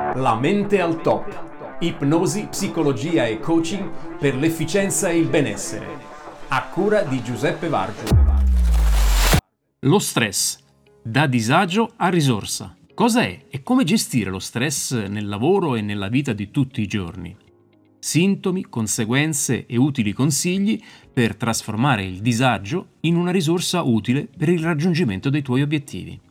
La mente al top. Ipnosi, psicologia e coaching per l'efficienza e il benessere. A cura di Giuseppe Vargio. Lo stress, da disagio a risorsa. Cosa è e come gestire lo stress nel lavoro e nella vita di tutti i giorni? Sintomi, conseguenze e utili consigli per trasformare il disagio in una risorsa utile per il raggiungimento dei tuoi obiettivi.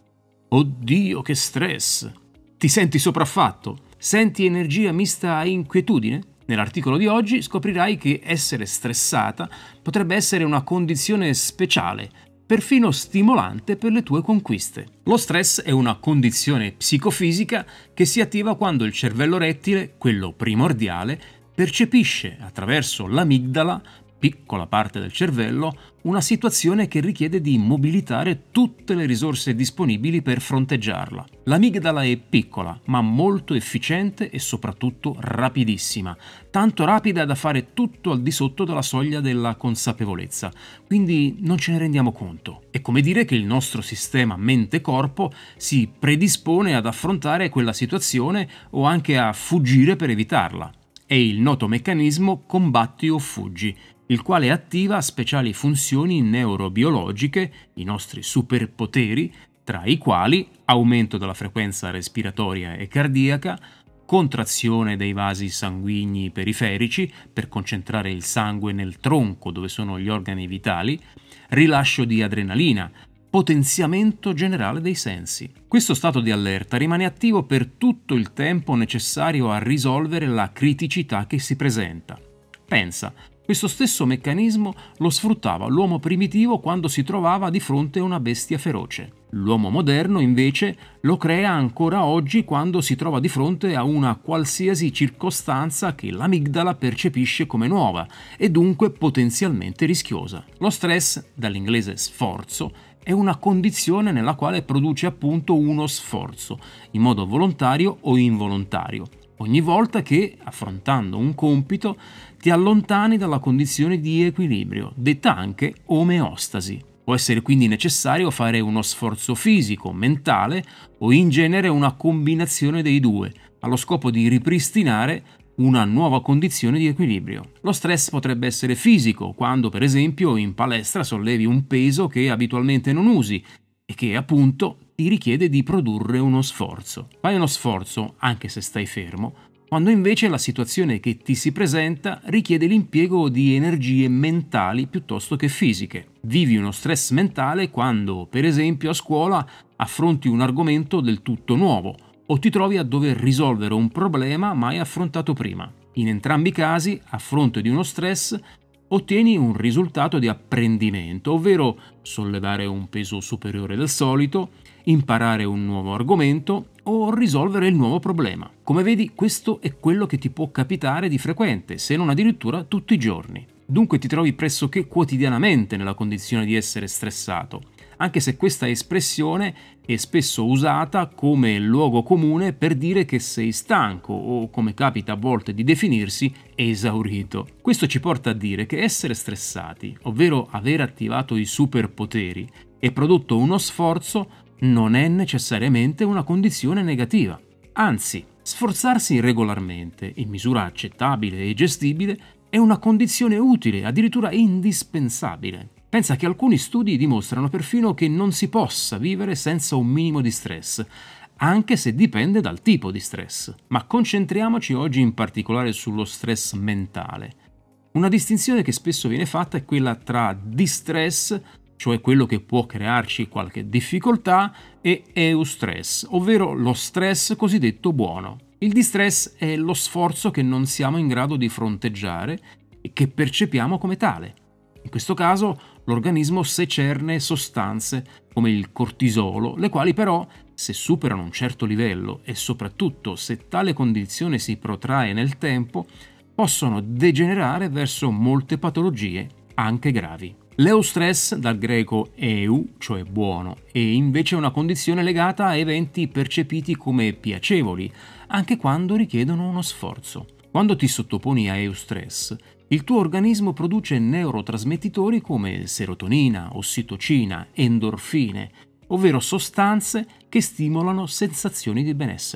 Oddio, che stress! Ti senti sopraffatto? Senti energia mista a inquietudine? Nell'articolo di oggi scoprirai che essere stressata potrebbe essere una condizione speciale, perfino stimolante per le tue conquiste. Lo stress è una condizione psicofisica che si attiva quando il cervello rettile, quello primordiale, percepisce attraverso l'amigdala, piccola parte del cervello, una situazione che richiede di mobilitare tutte le risorse disponibili per fronteggiarla. L'amigdala è piccola, ma molto efficiente e soprattutto rapidissima, tanto rapida da fare tutto al di sotto della soglia della consapevolezza, quindi non ce ne rendiamo conto. È come dire che il nostro sistema mente-corpo si predispone ad affrontare quella situazione o anche a fuggire per evitarla. È il noto meccanismo combatti o fuggi, il quale attiva speciali funzioni neurobiologiche, i nostri superpoteri, tra i quali aumento della frequenza respiratoria e cardiaca, contrazione dei vasi sanguigni periferici per concentrare il sangue nel tronco dove sono gli organi vitali, rilascio di adrenalina, potenziamento generale dei sensi. Questo stato di allerta rimane attivo per tutto il tempo necessario a risolvere la criticità che si presenta. Pensa, questo stesso meccanismo lo sfruttava l'uomo primitivo quando si trovava di fronte a una bestia feroce. L'uomo moderno, invece, lo crea ancora oggi quando si trova di fronte a una qualsiasi circostanza che l'amigdala percepisce come nuova e dunque potenzialmente rischiosa. Lo stress, dall'inglese sforzo, è una condizione nella quale produce appunto uno sforzo, in modo volontario o involontario, ogni volta che, affrontando un compito, ti allontani dalla condizione di equilibrio, detta anche omeostasi. Può essere quindi necessario fare uno sforzo fisico, mentale o in genere una combinazione dei due, allo scopo di ripristinare una nuova condizione di equilibrio. Lo stress potrebbe essere fisico, quando per esempio in palestra sollevi un peso che abitualmente non usi e che appunto ti richiede di produrre uno sforzo. Fai uno sforzo, anche se stai fermo, quando invece la situazione che ti si presenta richiede l'impiego di energie mentali piuttosto che fisiche. Vivi uno stress mentale quando, per esempio, a scuola affronti un argomento del tutto nuovo o ti trovi a dover risolvere un problema mai affrontato prima. In entrambi i casi, a fronte di uno stress, ottieni un risultato di apprendimento, ovvero sollevare un peso superiore del solito, imparare un nuovo argomento o risolvere il nuovo problema. Come vedi, questo è quello che ti può capitare di frequente, se non addirittura tutti i giorni. Dunque ti trovi pressoché quotidianamente nella condizione di essere stressato, anche se questa espressione è spesso usata come luogo comune per dire che sei stanco o, come capita a volte di definirsi, esaurito. Questo ci porta a dire che essere stressati, ovvero aver attivato i superpoteri e prodotto uno sforzo, non è necessariamente una condizione negativa. Anzi, sforzarsi regolarmente, in misura accettabile e gestibile, è una condizione utile, addirittura indispensabile. Pensa che alcuni studi dimostrano perfino che non si possa vivere senza un minimo di stress, anche se dipende dal tipo di stress. Ma concentriamoci oggi in particolare sullo stress mentale. Una distinzione che spesso viene fatta è quella tra distress, cioè quello che può crearci qualche difficoltà, e eustress, ovvero lo stress cosiddetto buono. Il distress è lo sforzo che non siamo in grado di fronteggiare e che percepiamo come tale. In questo caso l'organismo secerne sostanze come il cortisolo, le quali però, se superano un certo livello e soprattutto se tale condizione si protrae nel tempo, possono degenerare verso molte patologie, anche gravi. L'eustress, dal greco eu, cioè buono, è invece una condizione legata a eventi percepiti come piacevoli, anche quando richiedono uno sforzo. Quando ti sottoponi a eustress, il tuo organismo produce neurotrasmettitori come serotonina, ossitocina, endorfine, ovvero sostanze che stimolano sensazioni di benessere.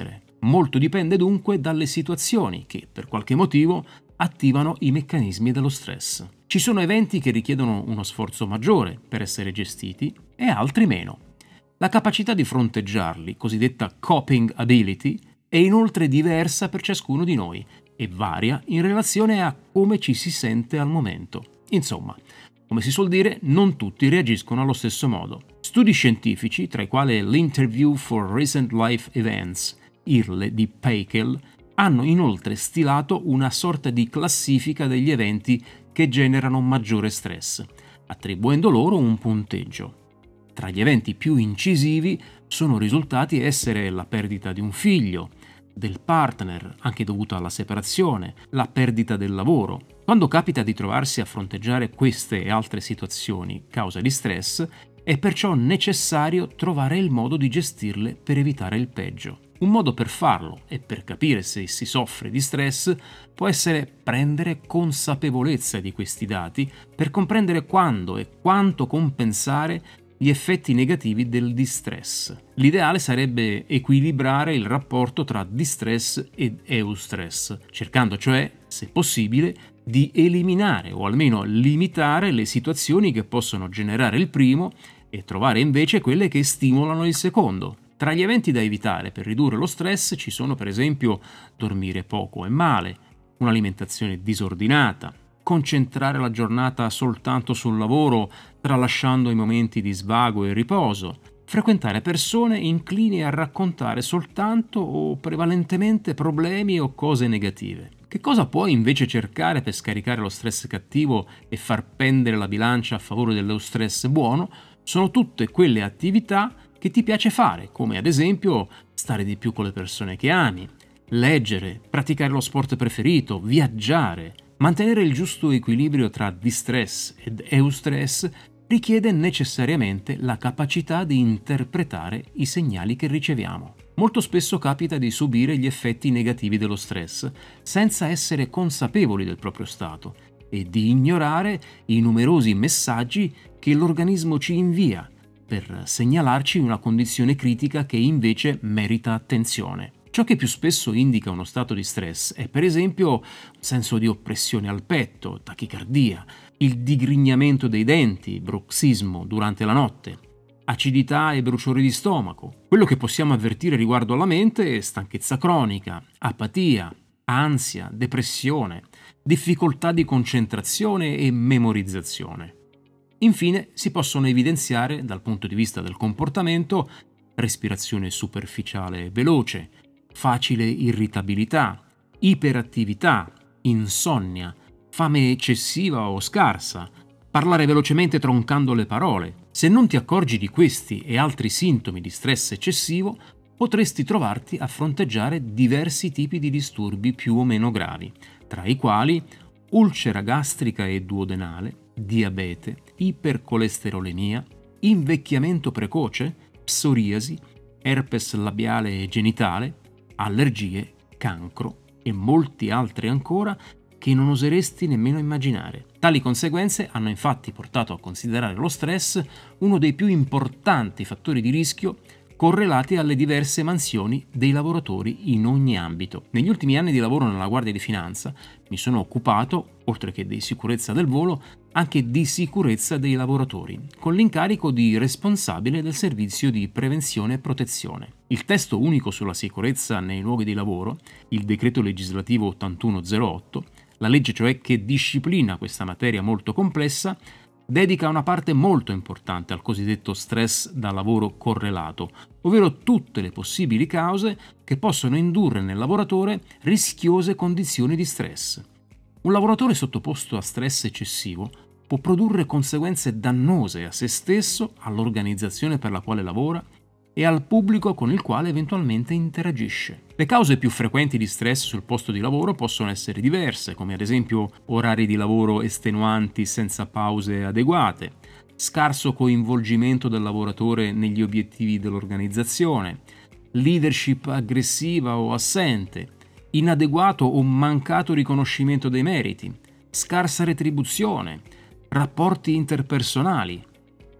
Molto dipende dunque dalle situazioni che, per qualche motivo, attivano i meccanismi dello stress. Ci sono eventi che richiedono uno sforzo maggiore per essere gestiti e altri meno. La capacità di fronteggiarli, cosiddetta coping ability, è inoltre diversa per ciascuno di noi e varia in relazione a come ci si sente al momento. Insomma, come si suol dire, non tutti reagiscono allo stesso modo. Studi scientifici, tra i quali l'Interview for Recent Life Events, IRLE di Peikel, hanno inoltre stilato una sorta di classifica degli eventi che generano maggiore stress, attribuendo loro un punteggio. Tra gli eventi più incisivi sono risultati essere la perdita di un figlio, del partner, anche dovuta alla separazione, la perdita del lavoro. Quando capita di trovarsi a fronteggiare queste e altre situazioni causa di stress, è perciò necessario trovare il modo di gestirle per evitare il peggio. Un modo per farlo e per capire se si soffre di stress può essere prendere consapevolezza di questi dati per comprendere quando e quanto compensare gli effetti negativi del distress. L'ideale sarebbe equilibrare il rapporto tra distress ed eustress, cercando cioè, se possibile, di eliminare o almeno limitare le situazioni che possono generare il primo e trovare invece quelle che stimolano il secondo. Tra gli eventi da evitare per ridurre lo stress ci sono per esempio dormire poco e male, un'alimentazione disordinata, concentrare la giornata soltanto sul lavoro, tralasciando i momenti di svago e riposo, frequentare persone inclini a raccontare soltanto o prevalentemente problemi o cose negative. Che cosa puoi invece cercare per scaricare lo stress cattivo e far pendere la bilancia a favore dello stress buono? Sono tutte quelle attività che ti piace fare, come ad esempio stare di più con le persone che ami, leggere, praticare lo sport preferito, viaggiare. Mantenere il giusto equilibrio tra distress ed eustress richiede necessariamente la capacità di interpretare i segnali che riceviamo. Molto spesso capita di subire gli effetti negativi dello stress senza essere consapevoli del proprio stato e di ignorare i numerosi messaggi che l'organismo ci invia per segnalarci una condizione critica che invece merita attenzione. Ciò che più spesso indica uno stato di stress è per esempio un senso di oppressione al petto, tachicardia, il digrignamento dei denti, bruxismo durante la notte, acidità e bruciori di stomaco. Quello che possiamo avvertire riguardo alla mente è stanchezza cronica, apatia, ansia, depressione, difficoltà di concentrazione e memorizzazione. Infine si possono evidenziare dal punto di vista del comportamento respirazione superficiale e veloce, facile irritabilità, iperattività, insonnia, fame eccessiva o scarsa, parlare velocemente troncando le parole. Se non ti accorgi di questi e altri sintomi di stress eccessivo, potresti trovarti a fronteggiare diversi tipi di disturbi più o meno gravi, tra i quali ulcera gastrica e duodenale, diabete, ipercolesterolemia, invecchiamento precoce, psoriasi, herpes labiale e genitale, allergie, cancro e molti altri ancora che non oseresti nemmeno immaginare. Tali conseguenze hanno infatti portato a considerare lo stress uno dei più importanti fattori di rischio correlati alle diverse mansioni dei lavoratori in ogni ambito. Negli ultimi anni di lavoro nella Guardia di Finanza mi sono occupato, oltre che di sicurezza del volo, anche di sicurezza dei lavoratori, con l'incarico di responsabile del servizio di prevenzione e protezione. Il testo unico sulla sicurezza nei luoghi di lavoro, il decreto legislativo 8108, la legge cioè che disciplina questa materia molto complessa, dedica una parte molto importante al cosiddetto stress da lavoro correlato, ovvero tutte le possibili cause che possono indurre nel lavoratore rischiose condizioni di stress. Un lavoratore sottoposto a stress eccessivo può produrre conseguenze dannose a se stesso, all'organizzazione per la quale lavora e al pubblico con il quale eventualmente interagisce. Le cause più frequenti di stress sul posto di lavoro possono essere diverse, come ad esempio orari di lavoro estenuanti senza pause adeguate, scarso coinvolgimento del lavoratore negli obiettivi dell'organizzazione, leadership aggressiva o assente, inadeguato o mancato riconoscimento dei meriti, scarsa retribuzione, rapporti interpersonali,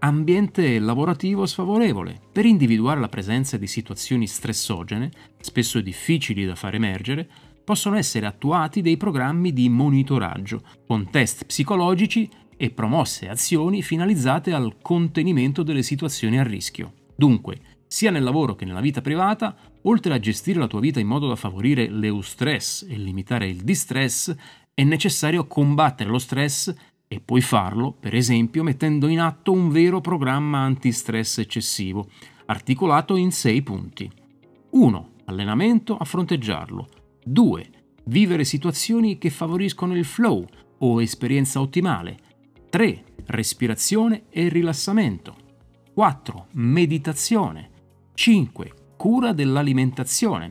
Ambiente lavorativo sfavorevole. Per individuare la presenza di situazioni stressogene, spesso difficili da far emergere, possono essere attuati dei programmi di monitoraggio, con test psicologici e promosse azioni finalizzate al contenimento delle situazioni a rischio. Dunque, sia nel lavoro che nella vita privata, oltre a gestire la tua vita in modo da favorire l'eustress e limitare il distress, è necessario combattere lo stress e puoi farlo, per esempio, mettendo in atto un vero programma antistress eccessivo, articolato in 6 punti. 1. Allenamento a fronteggiarlo. 2. Vivere situazioni che favoriscono il flow o esperienza ottimale. 3. Respirazione e rilassamento. 4. Meditazione. 5. Cura dell'alimentazione.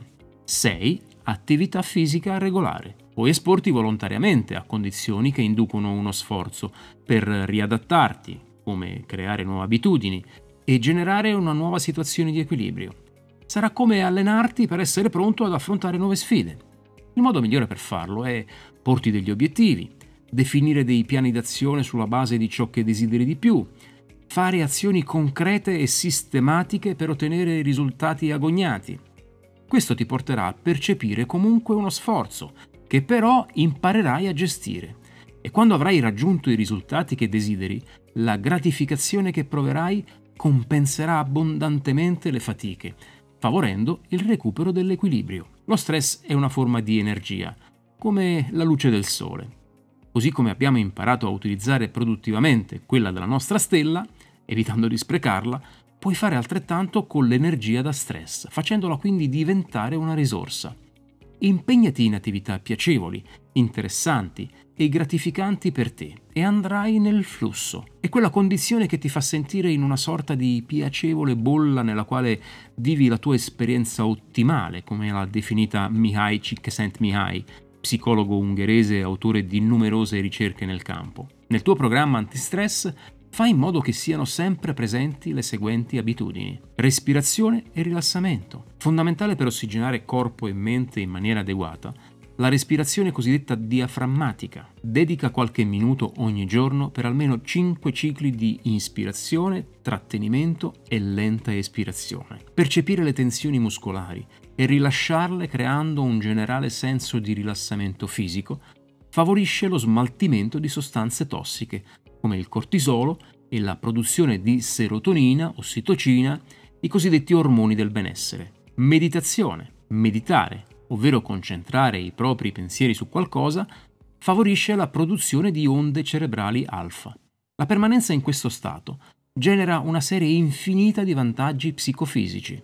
6. Attività fisica regolare. Puoi esporti volontariamente a condizioni che inducono uno sforzo per riadattarti, come creare nuove abitudini e generare una nuova situazione di equilibrio. Sarà come allenarti per essere pronto ad affrontare nuove sfide. Il modo migliore per farlo è porti degli obiettivi, definire dei piani d'azione sulla base di ciò che desideri di più, fare azioni concrete e sistematiche per ottenere risultati agognati. Questo ti porterà a percepire comunque uno sforzo, che però imparerai a gestire. E quando avrai raggiunto i risultati che desideri, la gratificazione che proverai compenserà abbondantemente le fatiche, favorendo il recupero dell'equilibrio. Lo stress è una forma di energia, come la luce del sole. Così come abbiamo imparato a utilizzare produttivamente quella della nostra stella, evitando di sprecarla, puoi fare altrettanto con l'energia da stress, facendola quindi diventare una risorsa. Impegnati in attività piacevoli, interessanti e gratificanti per te e andrai nel flusso. È quella condizione che ti fa sentire in una sorta di piacevole bolla nella quale vivi la tua esperienza ottimale, come l'ha definita Mihaly Csikszentmihalyi, psicologo ungherese e autore di numerose ricerche nel campo. Nel tuo programma antistress fai in modo che siano sempre presenti le seguenti abitudini. Respirazione e rilassamento. Fondamentale per ossigenare corpo e mente in maniera adeguata, la respirazione cosiddetta diaframmatica. Dedica qualche minuto ogni giorno per almeno 5 cicli di inspirazione, trattenimento e lenta espirazione. Percepire le tensioni muscolari e rilasciarle creando un generale senso di rilassamento fisico favorisce lo smaltimento di sostanze tossiche, come il cortisolo e la produzione di serotonina, ossitocina, i cosiddetti ormoni del benessere. Meditazione. Meditare, ovvero concentrare i propri pensieri su qualcosa, favorisce la produzione di onde cerebrali alfa. La permanenza in questo stato genera una serie infinita di vantaggi psicofisici.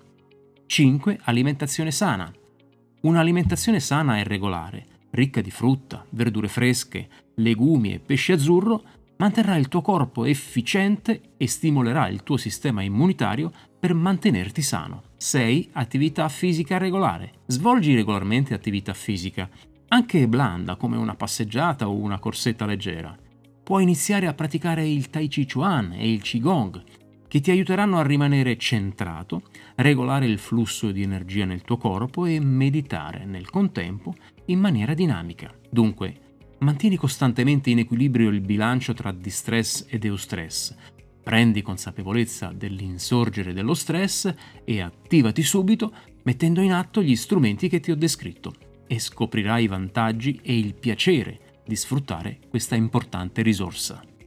5. Alimentazione sana. Un'alimentazione sana e regolare, ricca di frutta, verdure fresche, legumi e pesce azzurro, manterrà il tuo corpo efficiente e stimolerà il tuo sistema immunitario per mantenerti sano. 6. Attività fisica regolare. Svolgi regolarmente attività fisica, anche blanda come una passeggiata o una corsetta leggera. Puoi iniziare a praticare il Tai Chi Chuan e il Qigong, che ti aiuteranno a rimanere centrato, regolare il flusso di energia nel tuo corpo e meditare nel contempo in maniera dinamica. Dunque, mantieni costantemente in equilibrio il bilancio tra distress ed eustress. Prendi consapevolezza dell'insorgere dello stress e attivati subito mettendo in atto gli strumenti che ti ho descritto e scoprirai i vantaggi e il piacere di sfruttare questa importante risorsa.